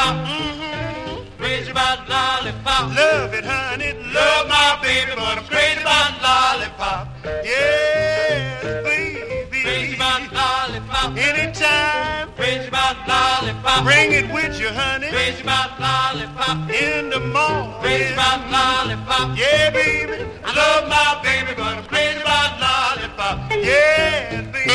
lollipop. Crazy about lollipop. Love it, honey. Love my baby, but I'm crazy about lollipop. Yes, baby. Crazy about lollipop. Anytime. Crazy about lollipop. Bring it with you, honey. Crazy about lollipop. In the morning. Crazy about lollipop. Yeah, baby. I love my baby, but I'm crazy about lollipop. Yeah, baby.